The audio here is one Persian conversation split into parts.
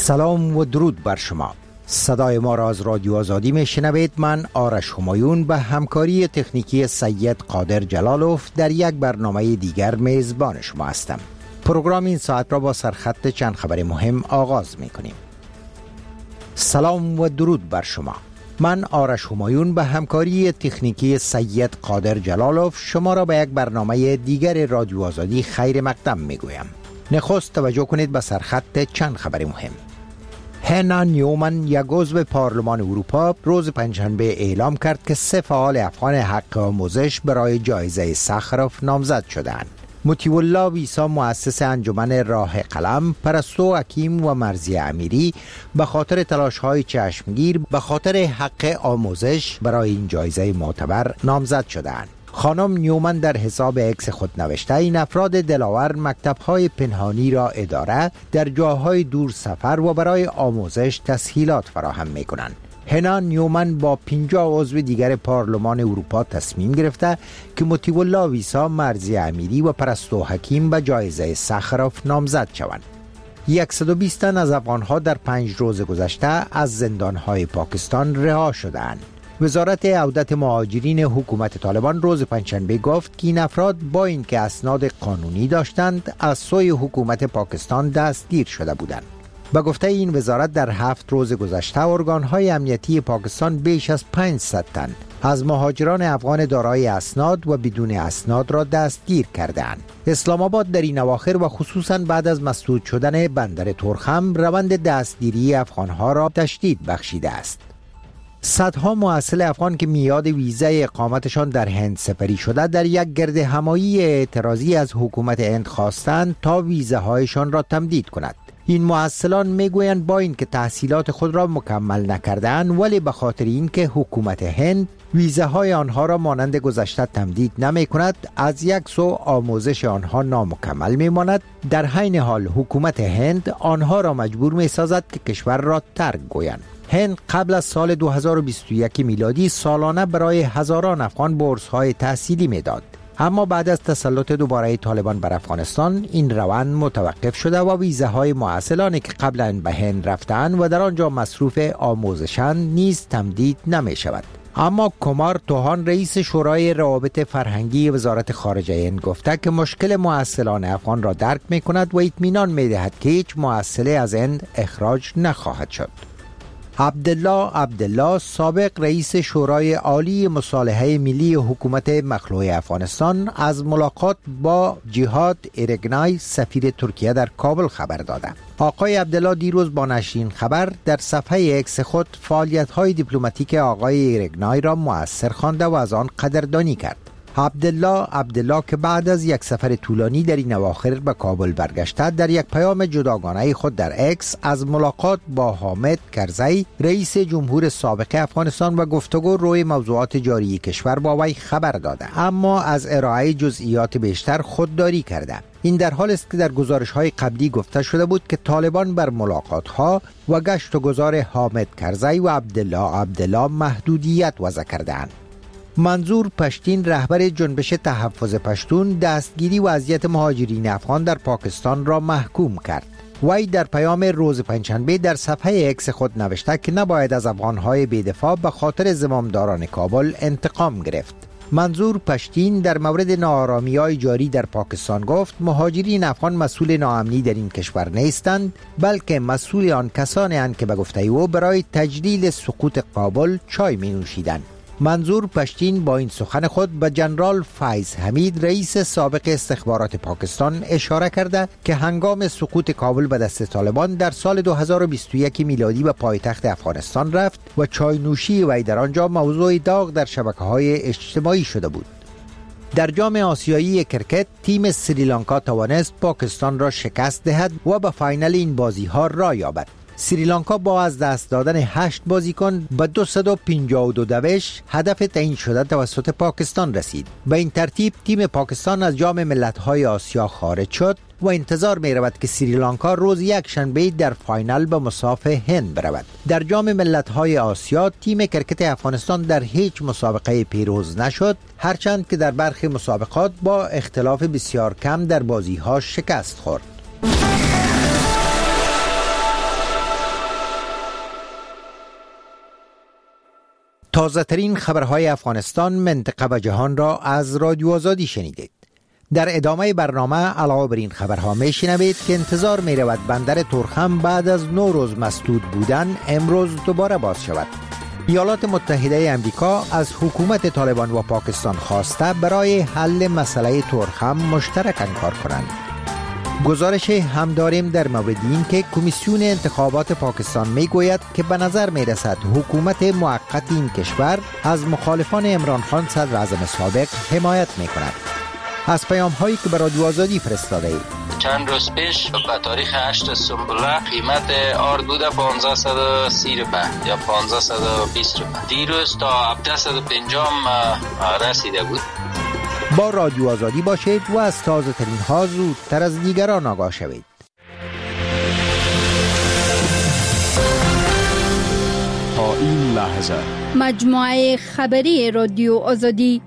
سلام و درود بر شما. صدای ما را از رادیو آزادی میشنوید. من آرش همایون به همکاری تکنیکی سید قادر جلالوف در یک برنامه دیگر میزبان شما هستم. پروگرام این ساعت را با سرخط چند خبر مهم آغاز میکنیم. سلام و درود بر شما. من آرش همایون به همکاری تکنیکی سید قادر جلالوف شما را به یک برنامه دیگر رادیو آزادی خیر مقدم میگویم. نخست توجه کنید به سرخط چند خبر مهم. هنا نیومن، یک عضو پارلمان اروپا، روز پنجشنبه اعلام کرد که 3 فعال افغان حق آموزش برای جایزه ساخروف نامزد شدند. مطیع الله ویسا، مؤسس انجمن راه قلم، پرستو حکیم و مرزی امیری به خاطر تلاش‌های چشمگیر به خاطر حق آموزش برای این جایزه معتبر نامزد شدند. خانم نیومن در حساب اکس خود نوشته این افراد دلاور مکتب‌های پنهانی را اداره در جاهای دور سفر و برای آموزش تسهیلات فراهم می‌کنند. هنا نیومن با 50 عضو دیگر پارلمان اروپا تصمیم گرفته که مطیع الله ویسا، مرزی امیری و پرستو حکیم به جایزه ساخروف نامزد شوند. 120 تن از افغان‌ها در 5 روز گذشته از زندان‌های پاکستان رها شدند. وزارت عودت مهاجرین حکومت طالبان روز پنجشنبه گفت که این افراد با اینکه اسناد قانونی داشتند از سوی حکومت پاکستان دستگیر شده بودند. به گفته این وزارت در 7 روز گذشته ارگان‌های امنیتی پاکستان بیش از 500 تن از مهاجران افغان دارای اسناد و بدون اسناد را دستگیر کردند. اسلام آباد در این اواخر و خصوصا بعد از مسدود شدن بندر ترخم روند دستگیری افغان‌ها را تشدید بخشیده است. صدها محصل افغان که میاد ویزای اقامتشان در هند سپری شده در یک گرد همایی اعتراضی از حکومت هند خواستند تا ویزاهایشان را تمدید کند. این محصلان میگویند با اینکه تحصیلات خود را مکمل نکردند ولی به خاطر اینکه حکومت هند ویزاهای آنها را مانند گذشته تمدید نمی کند، از یک سو آموزش آنها نامکمل می ماند. در حین حال حکومت هند آنها را مجبور می سازد که کشور را ترک گویند. هند قبل از سال 2021 میلادی سالانه برای هزاران افغان بورس‌های تحصیلی میداد. اما بعد از تسلط دوباره طالبان بر افغانستان این روند متوقف شده و ویزاهای محصلانی که قبلا به هند رفتند و در آنجا مصروف آموزشند نیز تمدید نمی شود. اما کمار توهان، رئیس شورای روابط فرهنگی وزارت خارجه هند گفته که مشکل محصلان افغان را درک می کند و اطمینان می دهد که هیچ محصل از هند اخراج نخواهد شد. عبدالله سابق رئیس شورای عالی مصالحه ملی حکومت مخلوع افغانستان از ملاقات با جهاد ایرگنای، سفیر ترکیه در کابل خبر داده. آقای عبدالله دیروز با نشر این خبر در صفحه اکس خود فعالیت‌های دیپلماتیک آقای ایرگنای را مؤثر خوانده و از آن قدردانی کرد. عبدالله که بعد از یک سفر طولانی در این اواخر به کابل برگشته، در یک پیام جداگانه خود در اکس از ملاقات با حامد کرزی، رئیس جمهور سابق افغانستان و گفتگو روی موضوعات جاری کشور با وی خبر داده، اما از ارائه جزئیات بیشتر خودداری کرده. این در حال است که در گزارش‌های قبلی گفته شده بود که طالبان بر ملاقات‌ها و گشت و گذار حامد کرزی و عبدالله محدودیت وضع کردند. منظور پشتین، رهبر جنبش تحفظ پشتون، دستگیری و اذیت مهاجرین افغان در پاکستان را محکوم کرد. وی در پیام روز پنجشنبه در صفحه اکس خود نوشته که نباید از افغان‌های بی‌دفاع به خاطر زمامداران کابل انتقام گرفت. منظور پشتین در مورد ناآرامی‌های جاری در پاکستان گفت مهاجرین افغان مسئول ناامنی در این کشور نیستند، بلکه مسئول آن کسانی اند که به گفته او برای تجلیل سقوط کابل چای می‌نوشیدند. منظور پشتین با این سخن خود به جنرال فیض حمید، رئیس سابق استخبارات پاکستان، اشاره کرده که هنگام سقوط کابل به دست طالبان در سال 2021 میلادی به پایتخت افغانستان رفت و چای نوشی وی در آنجا موضوع داغ در شبکه‌های اجتماعی شده بود. در جام آسیایی کرکت، تیم سریلانکا توانست پاکستان را شکست دهد و به فاینال این بازی‌ها راه یابد. سریلانکا با از دست دادن 8 بازیکن به 252 دوش هدف تعیین شده توسط پاکستان رسید. به این ترتیب تیم پاکستان از جام ملت‌های آسیا خارج شد و انتظار می رود که سریلانکا روز یک شنبه در فاینال به مصاف هند برود. در جام ملت‌های آسیا تیم کرکت افغانستان در هیچ مسابقه پیروز نشد، هرچند که در برخی مسابقات با اختلاف بسیار کم در بازی‌ها شکست خورد. تازه ترین خبرهای افغانستان، منطقه و جهان را از رادیو آزادی شنیدید. در ادامه برنامه علاوه بر این خبرها میشنوید که انتظار می رود بندر تورخم بعد از 9 روز مسدود بودن امروز دوباره باز شود. ایالات متحده امریکا از حکومت طالبان و پاکستان خواسته برای حل مسئله تورخم مشترکاً کار کنند. گزارش هم داریم در مورد این که کمیسیون انتخابات پاکستان می گوید که به نظر می رسد حکومت موقت این کشور از مخالفان عمران خان صدر اعظم سابق حمایت می کند. از پیام هایی که به رادیو آزادی فرستاده اید: چند روز پیش به تاریخ 8 سنبله قیمت آرد بوده 1530 روپیه یا 1520 روپیه. دیروز تا 1750 رسیده بود. با رادیو آزادی باشید و از تازه ترین ها زودتر از دیگران آگاه شوید. تا این لحظه مجموعه خبری رادیو آزادی.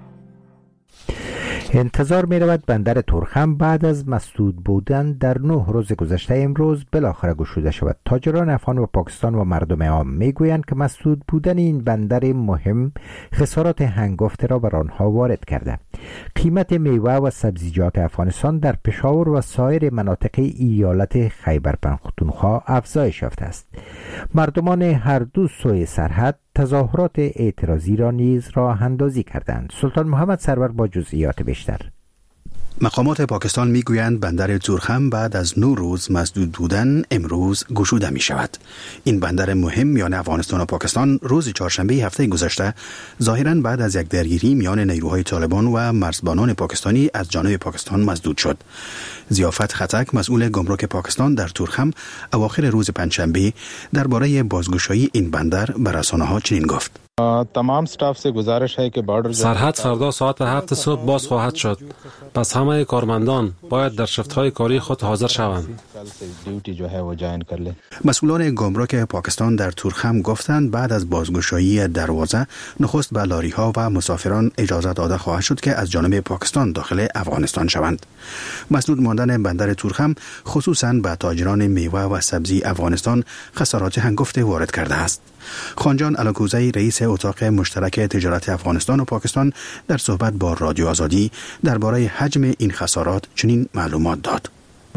انتظار می رود بندر تورخم بعد از مسدود بودن در 9 روز گذشته امروز بالاخره گشوده شود. تاجران افغان و پاکستان و مردم عام می گویند که مسدود بودن این بندر مهم خسارات هنگفته را بر آنها وارد کرده. قیمت میوه و سبزیجات افغانستان در پشاور و سایر مناطق ایالت خیبر پختونخوا افزایش یافته است. مردمان هر دو سوی سرحد تظاهرات اعتراضی را نیز راه اندازی کردند. سلطان محمد سرور با جزئیات بیشتر. مقامات پاکستان میگویند بندر تورخم بعد از 9 روز مسدود بودن امروز گشوده می شود. این بندر مهم میان افغانستان و پاکستان روز چهارشنبه هفته گذشته ظاهراً بعد از یک درگیری میان نیروهای طالبان و مرزبانان پاکستانی از جانب پاکستان مسدود شد. ضیافت خطک، مسئول گمرک پاکستان در تورخم، اواخر روز پنجشنبه درباره بازگشایی این بندر به رسانه‌ها چنین گفت: تمام استاف سے گزارش ہے کہ بارڈر سرحد فردا ساعت 7 صبح باز خواهد شد. پس همه کارمندان باید در شفت‌های کاری خود حاضر شوند. مسئولان گمرک پاکستان در تورخم گفتند بعد از بازگشایی دروازه نخست به لاری‌ها و مسافران اجازه داده خواهد شد که از جانب پاکستان داخل افغانستان شوند. مسدود ماندن بندر تورخم خصوصاً به تاجران میوه و سبزی افغانستان خسارات هنگفته وارد کرده است. خانجان الاکوزی، رئیس اتاق مشترک تجارت افغانستان و پاکستان، در صحبت با رادیو آزادی درباره حجم این خسارات چنین معلومات داد: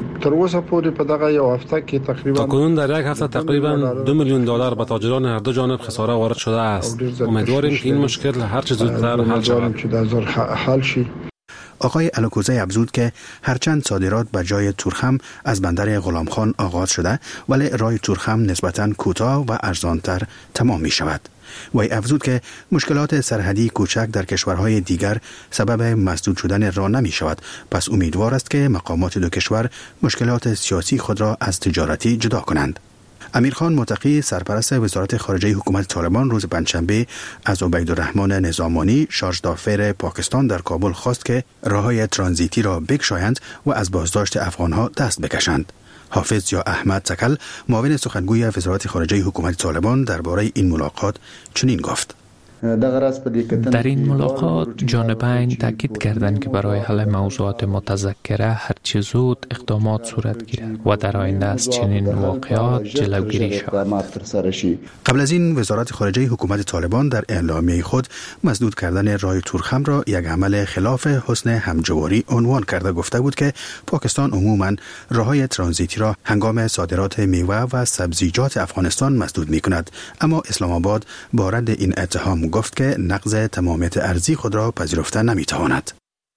تا کنون در یک هفته تقریباً $2 میلیون به تاجران هر دو جانب خساره وارد شده است. امیدواریم که این مشکل هر چه زودتر حل شود. آقای الاکوزی افزود که هرچند صادرات به جای تورخم از بندر غلامخان آغاز شده، ولی راه تورخم نسبتاً کوتاه و ارزانتر تمام می شود. وی افزود که مشکلات سرحدی کوچک در کشورهای دیگر سبب مسدود شدن راه نمی شود، پس امیدوار است که مقامات دو کشور مشکلات سیاسی خود را از تجارتی جدا کنند. امیرخان متقی، سرپرست وزارت خارجه حکومت طالبان، روز پنجشنبه از عبیدالرحمن نظامانی، شارژ دافر پاکستان در کابل خواست که راههای ترانزیتی را بگشایند و از بازداشت افغانها دست بکشند. حافظ یا احمد تکل، معاون سخنگوی وزارت خارجه حکومت طالبان، درباره این ملاقات چنین گفت: در این ملاقات جانبین تاکید کردند که برای حل موضوعات متذکره هرچه زود اقدامات صورت گیرد و در آینده از چنین واقعات جلوگیری شود. قبل از این وزارت خارجه حکومت طالبان در اعلامیه خود مسدود کردن راه تورخم را یک عمل خلاف حسن همجواری عنوان کرده گفته بود که پاکستان عموماً راههای ترانزیتی را هنگام صادرات میوه و سبزیجات افغانستان مسدود می‌کند، اما اسلام آباد با رد این اتهام گفت که نقض تمامیت ارضی خود را پذیرفته نمیتواند.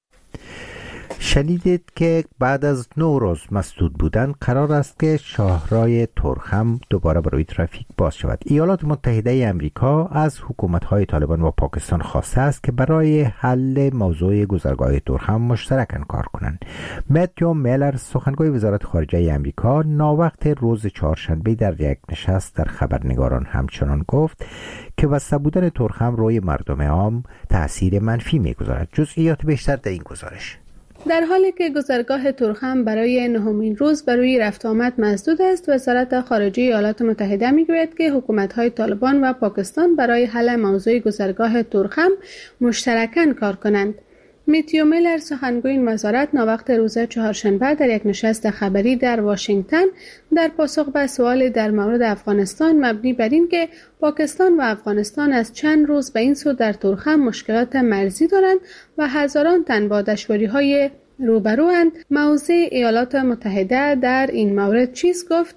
شنیدید که بعد از 9 روز مسدود بودن قرار است که شاهراه تورخم دوباره برای ترافیک باز شود. ایالات متحده امریکا از حکومت‌های طالبان و پاکستان خواسته است که برای حل موضوع گذرگاه تورخم مشترکاً کار کنند. متیو میلر، سخنگوی وزارت خارجه امریکا، ناوقت روز چهارشنبه در یک نشست در خبرنگاران همچنان گفت که بسته بودن تورخم روی مردم عام تأثیر منفی می‌گذارد. جزئیات بیشتر در این گزارش. در حالی که گذرگاه تورخم برای 9مین روز برای رفت آمد مسدود است، وزارت خارجه ایالات متحده میگوید که حکومت‌های طالبان و پاکستان برای حل موضوع گذرگاه تورخم مشترکاً کار کنند. میتیو میلر سخنگوی این وزارت ناوقت روز چهارشنبه در یک نشست خبری در واشنگتن در پاسخ به سوال در مورد افغانستان مبنی بر این که پاکستان و افغانستان از چند روز به این سو در تورخم مشکلات مرزی دارند و هزاران تن با دشواری‌های روبروند، موضع ایالات متحده در این مورد چیست گفت؟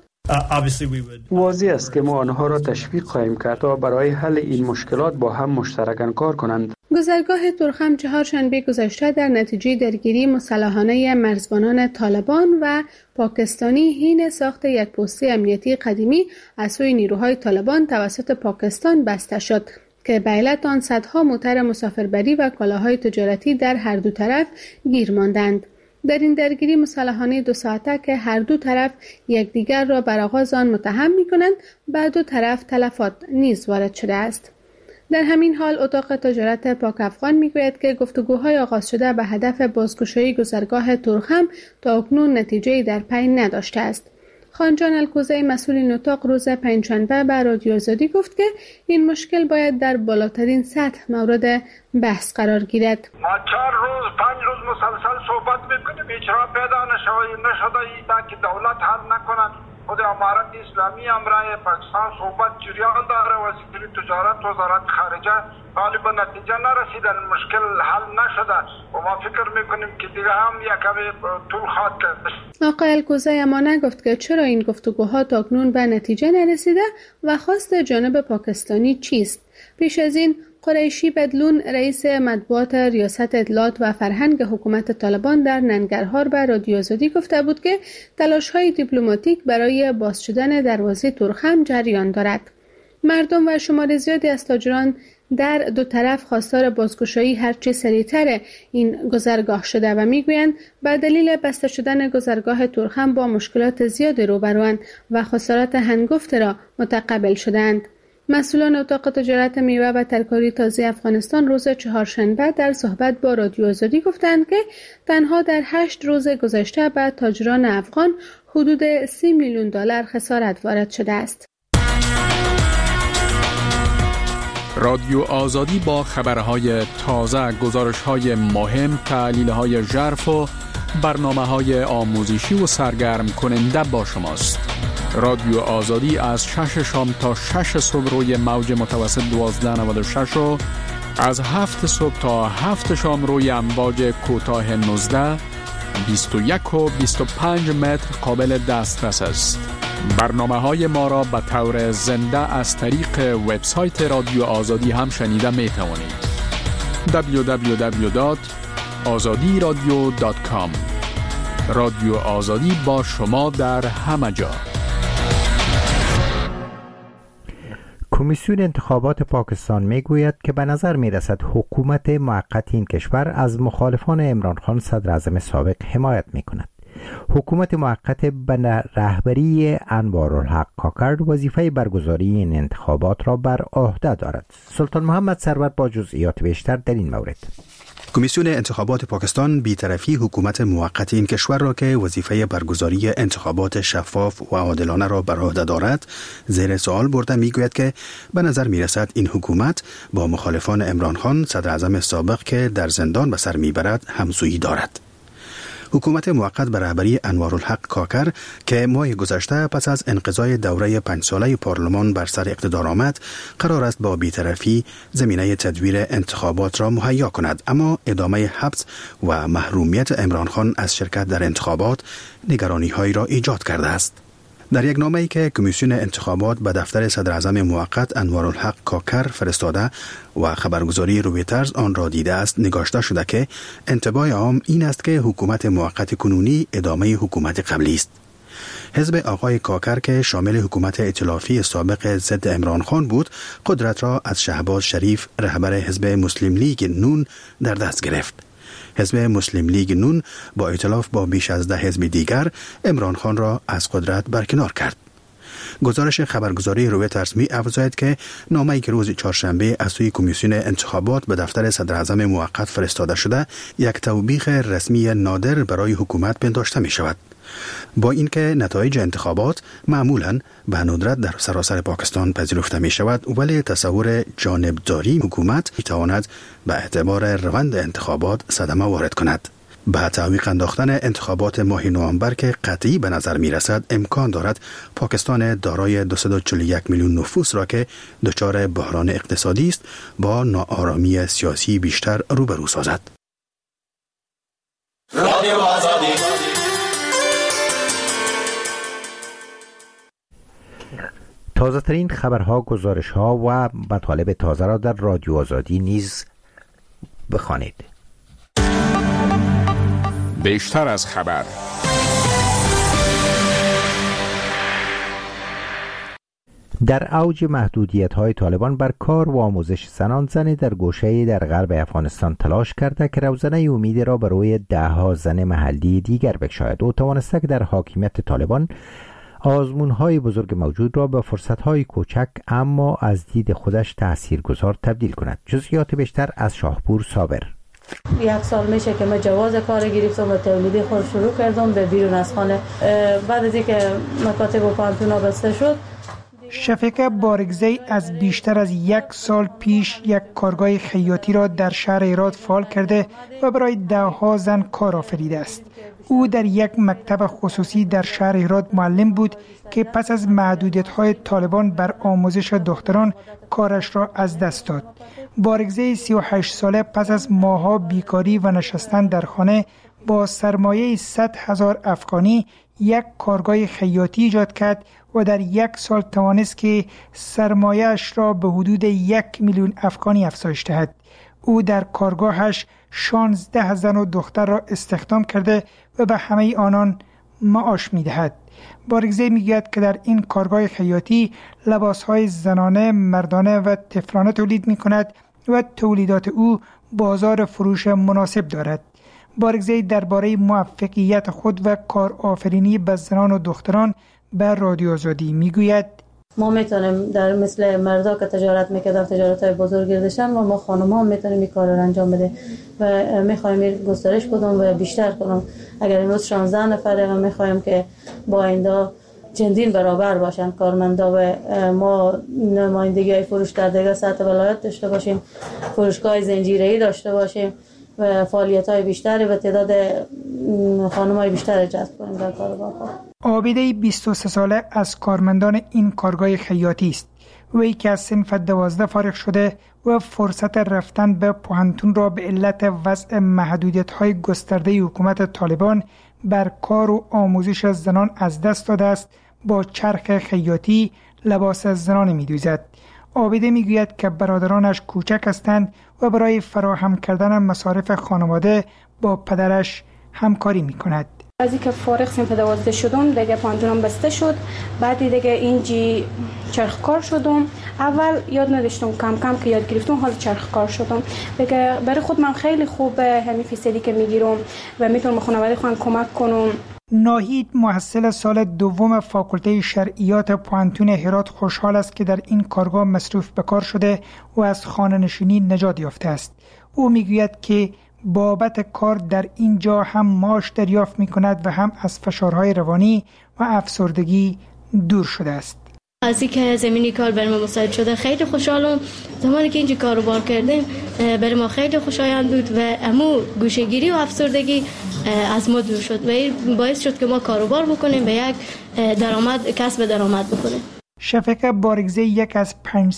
واضح است که ما آنها را تشویق خواهیم کرد تا برای حل این مشکلات با هم مشترکاً کار کنند. گذرگاه تورخم چهارشنبه گذشته در نتیجه درگیری مسلحانه مرزبانان طالبان و پاکستانی حین ساخت یک پست امنیتی قدیمی از سوی نیروهای طالبان توسط پاکستان بسته شد که به علت آن صدها موتر مسافربری و کالاهای تجارتی در هر دو طرف گیر ماندند. در این درگیری مسلحانه 2 ساعته که هر دو طرف یکدیگر را بر آغاز آن متهم می‌کنند، به دو طرف تلفات نیز وارد شده است. در همین حال اتاق تجارت پاک افغان میگوید که گفتگوهای آغاز شده به هدف بازگشایی گذرگاه تورخم تا اکنون نتیجه‌ای در پی نداشته است. خانجان الکوزی مسئول این اتاق روز پنجشنبه به رادیو آزادی گفت که این مشکل باید در بالاترین سطح مورد بحث قرار گیرد. ما 5 روز مسلسل صحبت میکنیم، هیچ راه پیدا نشده ای که دولت حل نکنند. خود امارت اسلامی امرای پاکستان صحبت جریان داره، وزیر تجارت وزارت خارجه غالبا نتیجه نرسیدن، مشکل حل نشده و ما فکر میکنیم که دیگه هم یکمی طول خواهد کشید. آقای الکوزی اما نگفت که چرا این گفتگوها تاکنون به نتیجه نرسیده و خواست جانب پاکستانی چیست. پیش از این قریشی بدلون رئیس مطبوعات ریاست اطلاعات و فرهنگ حکومت طالبان در ننگرهار به رادیو آزادی گفته بود که تلاش‌های دیپلماتیک برای باز شدن دروازه تورخم جریان دارد. مردم و شمار زیادی از تاجران در دو طرف خواستار بازگشایی هرچه سریعتر این گذرگاه شده و میگویند به دلیل بسته شدن گذرگاه تورخم با مشکلات زیاد روبروند و خسارات هنگفت را متقبل شدند. مسئولان اتاق تجارت میوه و ترکاری تازه افغانستان روز چهارشنبه در صحبت با رادیو آزادی گفتند که تنها در 8 روز گذشته به تاجران افغان حدود 30 میلیون دلار خسارت وارد شده است. رادیو آزادی با خبرهای تازه، گزارش‌های مهم، تحلیل‌های ژرف و برنامه‌های آموزشی و سرگرم کننده با شماست. رادیو آزادی از 6 شام تا 6 صبح روی موج متوسط 1296 و از 7 صبح تا 7 شام روی امواج کوتاه 19، 21 و 25 متر قابل دسترس است. برنامه‌های ما را به طور زنده از طریق وبسایت رادیو آزادی هم شنیده می توانید. www.azadiradio.com. رادیو آزادی با شما در همه جا. کمیسیون انتخابات پاکستان میگوید که به نظر میرسد حکومت موقت این کشور از مخالفان عمران خان صدر اعظم سابق حمایت میکند. حکومت موقت به رهبری انوارالحق کاکر وظیفه برگزاری این انتخابات را بر عهده دارد. سلطان محمد سرور با جزئیات بیشتر در این مورد. کمیسیون انتخابات پاکستان بی‌طرفی حکومت موقت این کشور را که وظیفه برگزاری انتخابات شفاف و عادلانه را بر عهده دارد زیر سوال برده میگوید که به نظر میرسد این حکومت با مخالفان عمران خان صدر اعظم سابق که در زندان به سر میبرد همسویی دارد. حکومت موقت به رهبری انوارالحق کاکر که ماه گذشته پس از انقضای دوره 5 ساله پارلمان بر سر اقتدار آمد، قرار است با بی‌طرفی زمینه تدویر انتخابات را مهیا کند، اما ادامه حبس و محرومیت عمران خان از شرکت در انتخابات نگرانی‌هایی را ایجاد کرده است. در یک نامه‌ای که کمیسیون انتخابات به دفتر صدر اعظم موقت انوارالحق کاکر فرستاده و خبرگزاری رویترز آن را دیده است، نگاشته شده که انطباع عام این است که حکومت موقت کنونی ادامه حکومت قبلی است. حزب آقای کاکر که شامل حکومت ائتلافی سابق ضد عمران خان بود، قدرت را از شهباز شریف رهبر حزب مسلم لیگ نون در دست گرفت. حزب مسلم لیگ نون با ائتلاف با بیش از 10 حزب دیگر عمران خان را از قدرت برکنار کرد. گزارش خبرگزاری رویترز می افزاید که نامه‌ای که روز چهارشنبه از سوی کمیسیون انتخابات به دفتر صدر اعظم موقت فرستاده شده، یک توبیخ رسمی نادر برای حکومت پنداشته می شود. با اینکه نتایج انتخابات معمولاً به ندرت در سراسر پاکستان پذیرفته می شود، ولی تصور جانبداری حکومت می تواند به اعتبار روند انتخابات صدمه وارد کند. به تعویق انداختن انتخابات ماه نوامبر که قطعی به نظر می رسد، امکان دارد پاکستان دارای 241 میلیون نفوس را که دچار بحران اقتصادی است با ناآرامی سیاسی بیشتر روبرو سازد. رادیو آزادی. تازه ترین خبرها، گزارشها و مطالب تازه را در رادیو آزادی نیز بخوانید. بیشتر از خبر. در اوج محدودیت‌های طالبان بر کار و آموزش زنان، زنی در گوشه‌ای در غرب افغانستان تلاش کرده که روزنه امید را برای ده‌ها زن محلی دیگر بگشاید. او توانسته که در حاکمیت طالبان آزمون‌های بزرگ موجود را به فرصت‌های کوچک اما از دید خودش تاثیرگذار تبدیل کند. جزئیات بیشتر از شاهپور صابر. 1 سال میشه که من جواز کار گرفتم و تولیدی خود شروع کردم به بیرون از خانه. بعد از اینکه مکاتب و پانتونا بسته شد، شفیقه بارگزی از بیشتر از 1 سال پیش یک کارگاه خیاطی را در شهر هرات فعال کرده و برای ده‌ها زن کار آفریده است. او در یک مکتب خصوصی در شهر هرات معلم بود که پس از محدودیت‌های طالبان بر آموزش دختران کارش را از دست داد. بارگزی 38 ساله پس از ماه‌ها بیکاری و نشستن در خانه با سرمایه 100,000 افغانی یک کارگاه خیاطی ایجاد کرد و در 1 سال توانست که سرمایه‌اش را به حدود 1 میلیون افغانی افزایش دهد. او در کارگاهش 16 زن و دختر را استخدام کرده و به همه آنان معاش می‌دهد. بارگزی می‌گوید که در این کارگاه خیاطی لباس‌های زنانه، مردانه و طفلانه تولید می‌کند و تولیدات او بازار فروش مناسب دارد. بارگزی درباره موفقیت خود و کارآفرینی به زنان و دختران به رادیو آزادی میگوید: ما میتونیم در مثل مردا که تجارت میکردن تجارت‌های بزرگ داشتن و ما خانم‌ها میتونیم این کار رو انجام بده و میخوایم گسترش بدیم و بیشتر کنیم. اگر امروز 16 نفره و میخوایم که با آینده چندین برابر باشن کارمندا و ما نمایندگی فروش در دیگر سطح ولایت داشته باشیم، فروشگاه زنجیره‌ای داشته باشیم و فعالیت‌های بیشتری و تعداد خانم‌های بیشتر جذب کنیم در کارگاه. عابده 23 ساله از کارمندان این کارگاه خیاطی است. وی که از صنف 12 فارغ شده و فرصت رفتن به پوهنتون را به علت وضع محدودیت‌های گسترده حکومت طالبان بر کار و آموزش زنان از دست داده است، با چرخ خیاطی لباس زنان می‌دوزد. عابده میگوید که برادرانش کوچک هستند و برای فراهم کردن مصارف خانواده با پدرش همکاری می‌کند. از اینکه فارغ صنف 12 شدم دیگه پانتونم بسته شد، بعد دیگه اینجی چرخ کار شدم. اول یاد نداشتم، کم کم که یاد گرفتم حالا چرخ کار شدم. دیگه برای خود من خیلی خوبه همین فیصدی که میگیرم و میتونم خانواده خودم کمک کنم. ناهید محصل سال دوم فاکولته شرعیات پوهنتون هرات خوشحال است که در این کارگاه مصروف به کار شده و از خانه‌نشینی نجات یافته است. او میگوید که بابت کار در اینجا هم معاش دریافت می‌کند و هم از فشارهای روانی و افسردگی دور شده است. از اینکه زمینی کار برای ما مساعد شده خیلی خوشحالم. زمانی که اینجا کاروبار کردیم برای ما خیلی خوشایند بود و امو گوشه‌گیری و افسردگی از ما دور شد و این باعث شد که ما کاروبار بکنیم و یک کسب درآمد بکنیم. شفیقه بارگزی یک از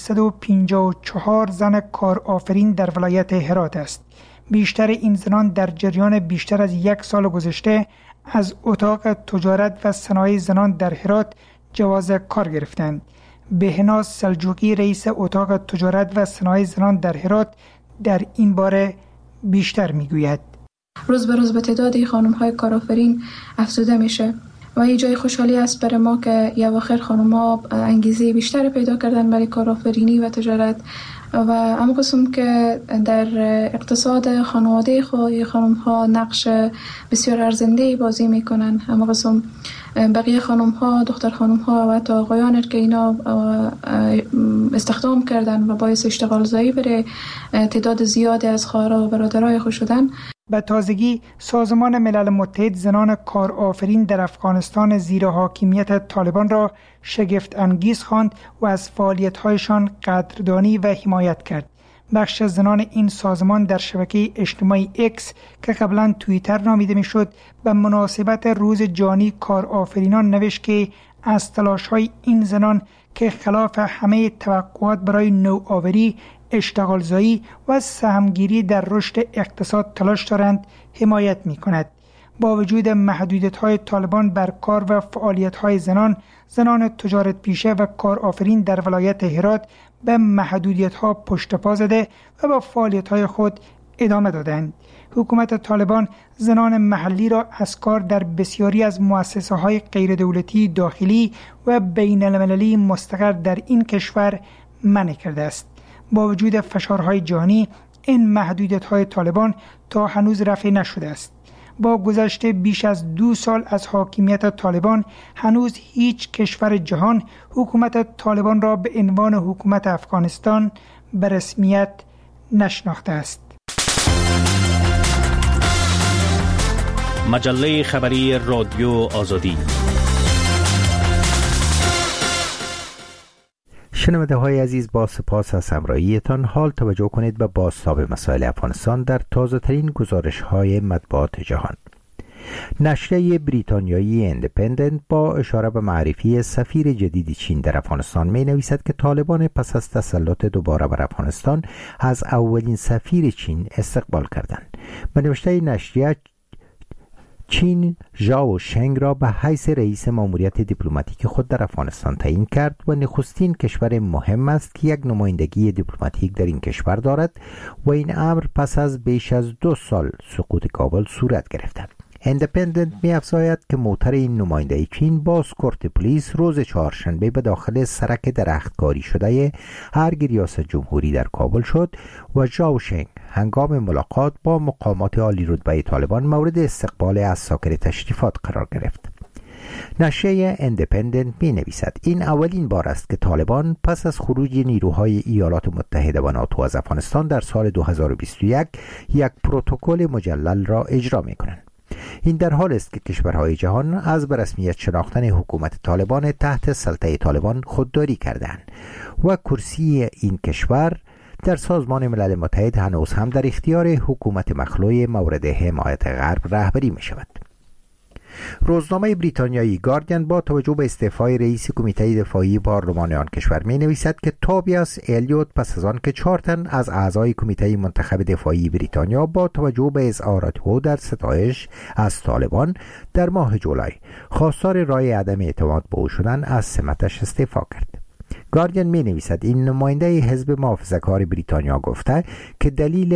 554 زن کارآفرین در ولایت هرات است. بیشتر این زنان در جریان بیشتر از 1 سال گذشته از اتاق تجارت و صنایع زنان در هرات جواز کار گرفتند. بهناز سلجوقی رئیس اتاق تجارت و صنایع زنان در هرات در این باره بیشتر میگوید: روز به روز به تعداد خانم‌های کارآفرین افزوده میشه و این جای خوشحالی است برای ما که اواخر خانم‌ها انگیزه بیشتر پیدا کردن برای کارآفرینی و تجارت و اما قسم که در اقتصاد خانواده خانم‌ها نقش بسیار ارزنده‌ای بازی میکنن. اما قسم بقیه خانم‌ها، دختر خانم‌ها و حتی آقایان که اینا استخدام کردن و باعث اشتغال زایی برای تعداد زیادی از خواهرها و برادرای خود شدن، به تازگی سازمان ملل متحد زنان کارآفرین در افغانستان زیر حاکمیت طالبان را شگفت انگیز خواند و از فعالیت‌هایشان قدردانی و حمایت کرد. بخش زنان این سازمان در شبکه اجتماعی اکس که قبلا توییتر نامیده میشد به مناسبت روز جهانی کارآفرینان نوشت که از تلاش‌های این زنان که خلاف همه توقعات برای نوآوری، اشتغالزایی و سهمگیری در رشد اقتصاد تلاش دارند حمایت می‌کند. با وجود محدودیت‌های طالبان بر کار و فعالیت‌های زنان تجارت پیشه و کارآفرین در ولایت هرات به محدودیت‌ها پشت پا زده و با فعالیت‌های خود ادامه دادند. حکومت طالبان زنان محلی را از کار در بسیاری از مؤسسه‌های غیردولتی داخلی و بین‌المللی مستقر در این کشور منع کرده است. با وجود فشارهای جهانی، این محدودیت‌های طالبان تا هنوز رفع نشده است. با گذشت بیش از 2 سال از حاکمیت طالبان، هنوز هیچ کشور جهان حکومت طالبان را به عنوان حکومت افغانستان به رسمیت نشناخته است. مجله خبری رادیو آزادی. شنونده های عزیز، با سپاس از همراهیتان. حال توجه کنید به بازتاب مسائل افغانستان در تازه ترین گزارش های مطبوعات جهان. نشریه بریتانیایی اندیپندنت با اشاره به معرفی سفیر جدید چین در افغانستان می نویسد که طالبان پس از تسلط دوباره بر افغانستان از اولین سفیر چین استقبال کردند. به نوشته نشریه، چین ژائو شنگ را به حیث رئیس ماموریت دیپلماتیک خود در افغانستان تعیین کرد و نخستین کشور مهم است که یک نمایندگی دیپلماتیک در این کشور دارد و این امر پس از بیش از 2 سال سقوط کابل صورت گرفته. اندیپندنت می افزاید که موتر این نماینده چین با اسکورت پلیس روز چهارشنبه به داخل سرک درختکاری شده ارگ ریاست جمهوری در کابل شد و ژائو شنگ هنگام ملاقات با مقامات عالی رتبه طالبان مورد استقبال از ساکن تشریفات قرار گرفت. نشریه اندیپندنت می نویسد این اولین بار است که طالبان پس از خروج نیروهای ایالات متحده و ناتو از افغانستان در سال 2021 یک پروتکل مجلل را اجرا می کنند. این در حال است که کشورهای جهان از به رسمیت شناختن حکومت طالبان تحت سلطه طالبان خودداری کردند و کرسی این کشور در سازمان ملل متحد هنوز هم در اختیار حکومت مخلوع مورد حمایت غرب رهبری می شود. روزنامه بریتانیایی گاردین با توجه به استعفای رئیس کمیته دفاعی پارلمان آن کشور می نویسد که توبیاس الیوت پس از آن که 4 تن از اعضای کمیته منتخب دفاعی بریتانیا با توجه به اظهارات او در ستایش از طالبان در ماه جولای خواستار رای عدم اعتماد به او شدن از سمتش استعفا کرد. گاردین می نویسد این نماینده حزب محافظه‌کار بریتانیا گفته که به دلیل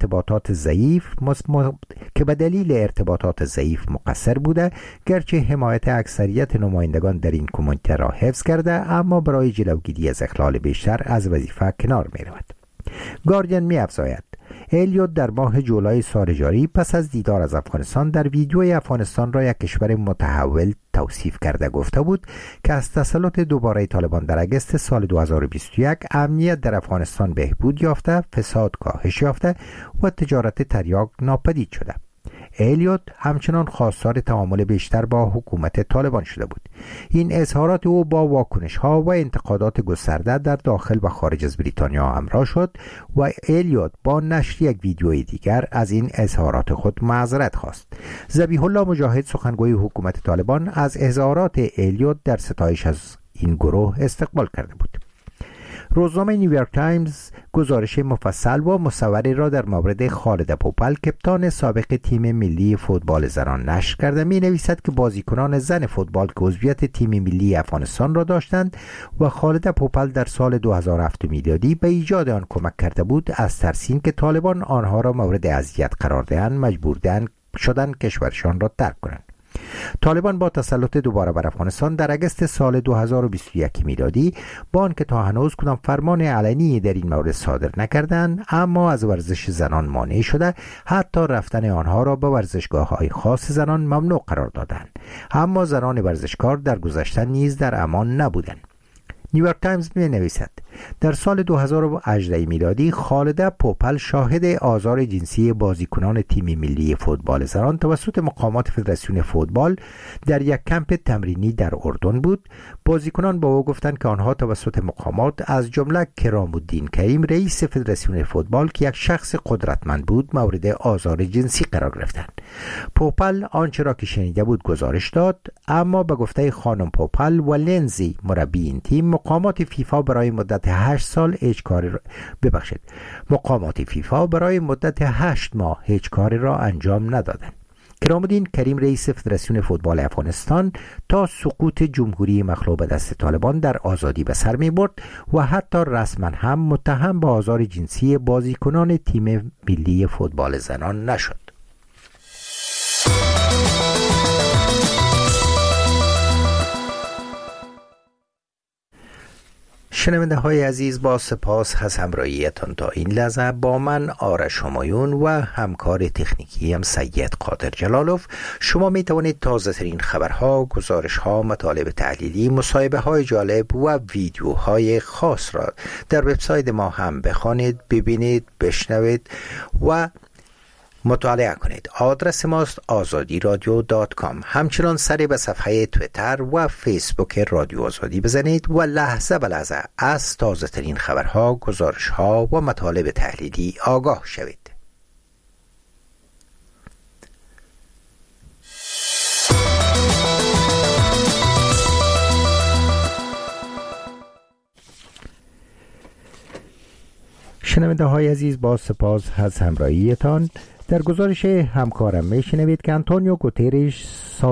ارتباطات ضعیف مقصر بوده، گرچه حمایت اکثریت نمایندگان در این کمیته را حفظ کرده اما برای جلوگیری از اخلال بیشتر از وظیفه کنار می رود. گاردین می افزاید الیوت در ماه جولای سال جاری پس از دیدار از افغانستان در ویدیوی افغانستان را یک کشور متحول توصیف کرده گفته بود که از تسلط دوباره طالبان در اگست سال 2021 امنیت در افغانستان بهبود یافته، فساد کاهش یافته و تجارت تریاک ناپدید شده. الیوت همچنان خواستار تعامل بیشتر با حکومت طالبان شده بود. این اظهارات او با واکنش‌ها و انتقادات گسترده در داخل و خارج از بریتانیا همراه شد و الیوت با نشر یک ویدیوی دیگر از این اظهارات خود معذرت خواست. ذبیح الله مجاهد سخنگوی حکومت طالبان از اظهارات الیوت در ستایش از این گروه استقبال کرده بود. روزنامه نیویورک تایمز گزارش مفصل و مصوری را در مورد خالد پوپل کپتان سابق تیم ملی فوتبال زنان نشر کرده می نویسد که بازیکنان زن فوتبال که عضویت تیم ملی افغانستان را داشتند و خالد پوپل در سال 2007 میلادی به ایجاد آن کمک کرده بود، از ترس که طالبان آنها را مورد اذیت قرار دهند مجبور شدند کشورشان را ترک کنند. طالبان با تسلط دوباره بر افغانستان در اگست سال 2021 میلادی با آنکه تا هنوز کدام فرمان علنی در این مورد صادر نکردند اما از ورزش زنان مانع شده، حتی رفتن آنها را به ورزشگاه‌های خاص زنان ممنوع قرار دادند. اما زنان ورزشکار در گذشته نیز در امان نبودند. نیویورک تایمز می نویسد در سال 2018 میلادی خالده پوپل شاهد آزار جنسی بازیکنان تیم ملی فوتبال زنان توسط مقامات فدراسیون فوتبال در یک کمپ تمرینی در اردن بود. بازیکنان با او گفتند که آنها توسط مقامات از جمله کرام الدین کریم رئیس فدراسیون فوتبال که یک شخص قدرتمند بود مورد آزار جنسی قرار گرفتند. پوپل آنچه را که شنیده بود گزارش داد، اما به گفته خانم پوپل و لنزی مربی این تیم مقامات فیفا برای مدت 8 ماه هیچ کاری را انجام ندادند. کرام الدین کریم رئیس فدراسیون فوتبال افغانستان تا سقوط جمهوری مخلوع به دست طالبان در آزادی به سر می برد و حتی رسما هم متهم به آزار جنسی بازیکنان تیم ملی فوتبال زنان نشد. شنونده های عزیز، با سپاس از همراهیتان تا این لحظه با من آرش همایون و همکار تکنیکی سید قادر جلالوف شما می توانید تازه ترین خبرها، گزارشها، مطالب تحلیلی، مصاحبه های جالب و ویدیوهای خاص را در وبسایت ما هم بخوانید، ببینید، بشنوید و مطالعه کنید. آدرس ماست azadiradyo.com. همچنان سری به صفحه تویتر و فیسبوک رادیو آزادی بزنید و لحظه به لحظه از تازه ترین خبرها، گزارشها و مطالب تحلیلی آگاه شوید. شنونده های عزیز، با سپاس از همراهیتان. در گزارش همکارم میشنوید که آنتونیو گوتریش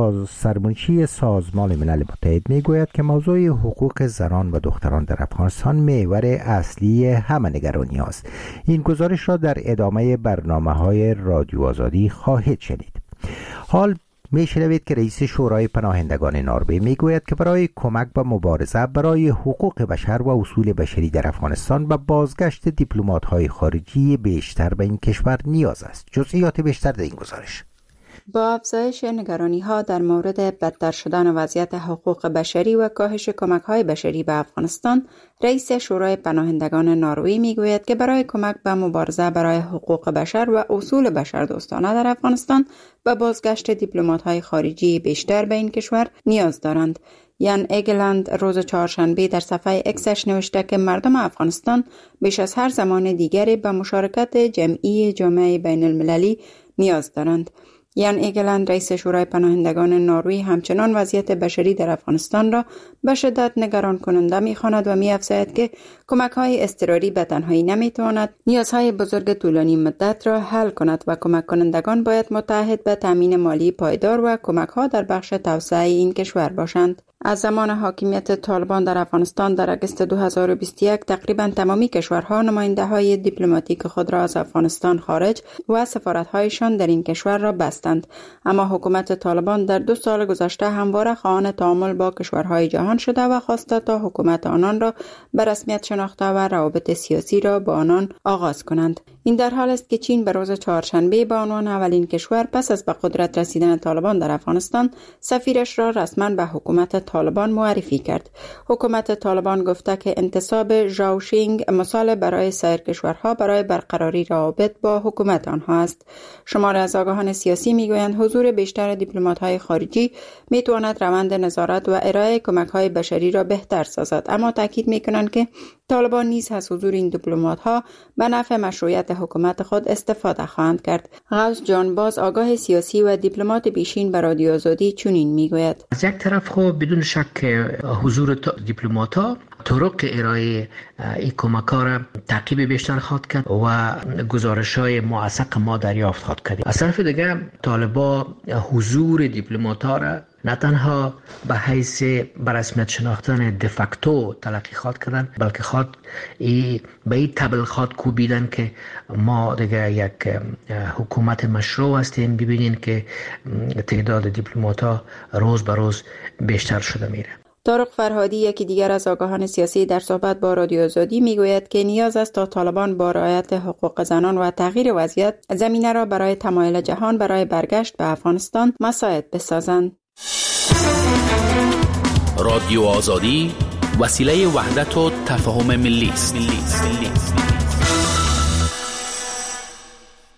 سرمنشی سازمان ملل متحد میگوید که موضوع حقوق زنان و دختران در افغانستان محور اصلی همه نگرانی است. این گزارش را در ادامه برنامه‌های رادیو آزادی خواهید شنید. حال میشنوید که رئیس شورای پناهندگان نروژ میگوید که برای کمک به مبارزه برای حقوق بشر و اصول بشری در افغانستان به بازگشت دیپلمات‌های خارجی بیشتر به این کشور نیاز است. جزئیات بیشتر در این گزارش. با افزایش نگرانی‌ها در مورد بدتر شدن وضعیت حقوق بشری و کاهش کمک‌های بشری به افغانستان، رئیس شورای پناهندگان نروژ میگوید که برای کمک به مبارزه برای حقوق بشر و اصول بشردوستانه در افغانستان به بازگشت دیپلمات‌های خارجی بیشتر به این کشور نیاز دارند. یان ایگلند روز چهارشنبه در صفحه اکسش نوشته که مردم افغانستان بیش از هر زمان دیگری به مشارکت جمعی جامعه بین المللی نیاز دارند. یان ایگلند رئیس شورای پناهندگان نروژ همچنان وضعیت بشری در افغانستان را به شدت نگران کننده می‌خواند و می‌افزاید که کمک‌های اضطراری به تنهایی نمی‌تواند نیازهای بزرگ طولانی مدت را حل کند و کمک کنندگان باید متحد به تامین مالی پایدار و کمک‌ها در بخش توسعه این کشور باشند. از زمان حاکمیت طالبان در افغانستان در اگست 2021 تقریبا تمامی کشورها نماینده‌های دیپلماتیک خود را از افغانستان خارج و سفارت‌هایشان در این کشور را بستند. اما حکومت طالبان در 2 سال گذشته همواره خواهان تعامل با کشورهای جهان شده و خواسته تا حکومت آنان را به رسمیت شناخته و روابط سیاسی را با آنان آغاز کنند. این در حال است که چین به روز چهارشنبه به عنوان اولین کشور پس از به قدرت رسیدن طالبان در افغانستان سفیرش را رسما به حکومت طالبان معرفی کرد. حکومت طالبان گفته که انتصاب ژائوشینگ مثال برای سایر کشورها برای برقراری روابط با حکومت آنها است. شمار از آگاهان سیاسی میگویند حضور بیشتر دیپلمات‌های خارجی میتواند روند نظارت و ارائه کمک‌های بشری را بهتر سازد، اما تاکید میکنند که طالبان نیز از حضور این دیپلمات‌ها به نفع مشروعیت حکومت خود استفاده خواهند کرد. غوث جان باز آگاه سیاسی و دیپلمات پیشین به رادیو آزادی چنین میگوید: از یک طرف خب بدون شک حضور دیپلمات‌ها طرق ارائه این کمک‌ها را تعقیب بیشتر خواهد کرد و گزارش‌های موثق ما دریافت خواهد کرد. از طرف دیگر طالبان حضور دیپلمات‌ها را نه تنها به حیث به رسمیت شناختن دفکتو تلقی خواهد کردن، بلکه خواهد به این تبل خواهد کوبیدن که ما دیگه یک حکومت مشروع هستیم. ببینین که تعداد دیپلمات‌ها روز به روز بیشتر شده میره. طارق فرهادی یکی دیگر از آگاهان سیاسی در صحبت با رادیو آزادی میگوید که نیاز است تا طالبان با رعایت حقوق زنان و تغییر وضعیت زمینه را برای تمایل جهان برای برگشت به افغانستان مساعد بسازند. رادیو آزادی وسیله وحدت و تفاهم ملی است.